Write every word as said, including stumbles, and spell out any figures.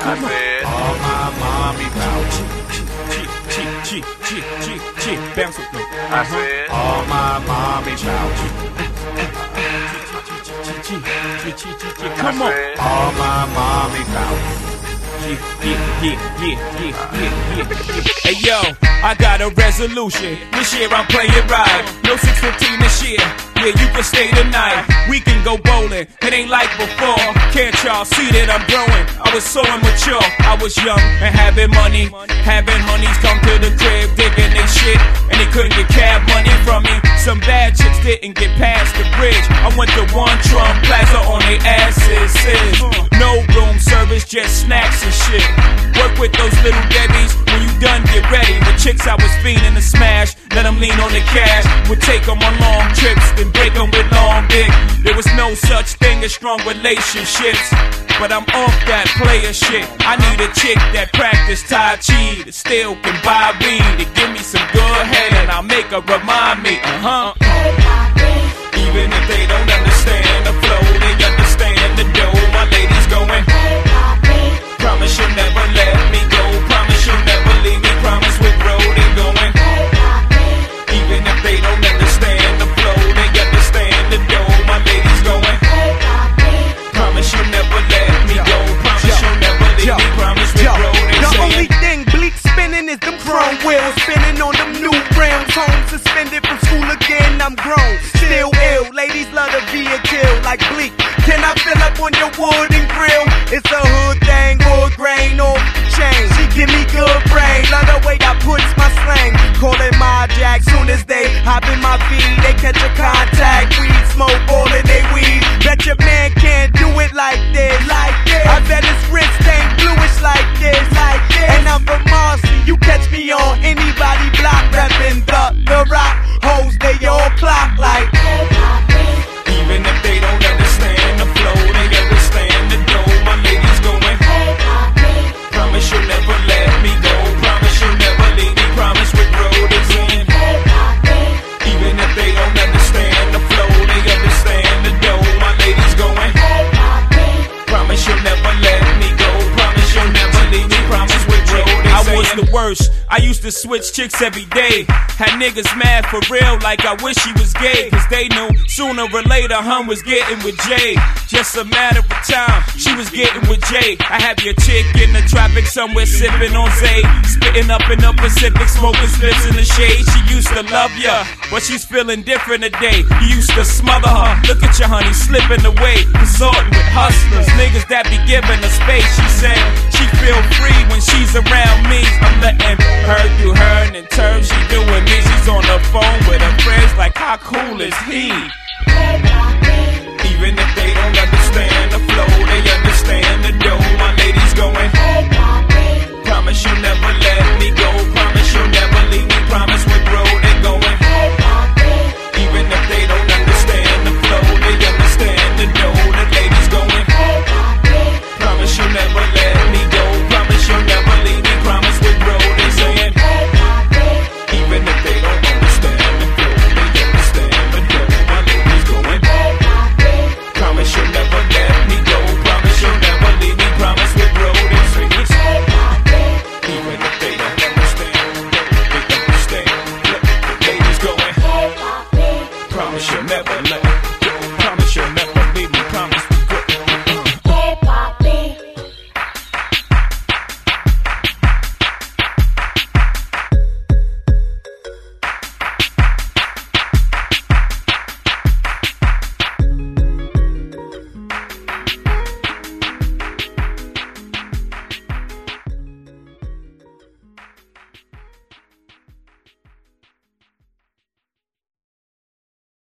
I said, all my mommy power. G, G, G, G, G, bounce with me. I said, all my mommy power. Come on, all my mommy power. Yeah, yeah, yeah, yeah, yeah, yeah, yeah. Hey yo, I got a resolution. This year I'm playing right. No six fifteen this year. Yeah, you can stay tonight. We can go bowling. It ain't like before. Can't y'all see that I'm growing? I was so immature. I was young and having money. Having honeys come to the crib, digging they shit, and they couldn't get cab money from me. Some bad chicks didn't get past the bridge. I went to One Trump Plaza on their asses. No room service, just snacks and shit. Work with those little Debbies. When you done, get ready. The chicks I was fiending to smash, let them lean on the cash. Would take them on long trips, then break them with long dick. There was no such thing as strong relationships, but I'm off that player shit. I need a chick that practice Tai Chi, that still can buy weed, to give me some good head, and I'll make her remind me, uh-huh. Even if they don't understand the flow, they understand the dough. My lady's going, promise you'll never let me go. Promise you'll never leave me. Promise with road they going. Even if they don't understand the flow, they understand the dough. My lady's going, promise you'll never let me go. Promise you'll never leave me. Promise with road they The saying. only thing bleak spinning is them chrome wheels, spinning on them new rims. Home suspended from school again, I'm grown, still ill. Ladies love to be a kill like bleak. Can I fill up on your wood and grill? It's a hood thing, wood grain off chain. She give me good brain, love the way I puts my slang. Call it my jack, soon as they hop in my feed, they catch a contact. Weed smoke, all in they weed. Bet your man can't do it like this, like this. I bet his wrist ain't bluish like this, like this. And I'm from Marcy, you catch me on anybody block, reppin' the, the rock. Hoes, they all clock like. Even if they don't understand the flow, they understand the dough. My lady's going, promise you'll never let me go. Promise you'll never leave me. Promise with road is in. Even if they don't understand the flow, they understand the dough. My lady's going, promise you'll never let me go. Promise you'll never leave me. Promise with road is in. I was the worst. I used to switch chicks every day. Had niggas mad for real, like I wish he was gay. Cause they knew sooner or later Hum was getting with Jay. Just a matter of time, she was getting with Jay. I have your chick in the traffic somewhere sipping on Zay, spitting up in the Pacific, smoking spliffs in the shade. She used to love ya, but she's feeling different today. You used to smother her, look at your honey slipping away, consorting with hustlers, niggas that be giving her space. She said she feel free when she's around me. I'm letting her do her, and in terms she doing me. She's on the phone with her friends like how cool is he?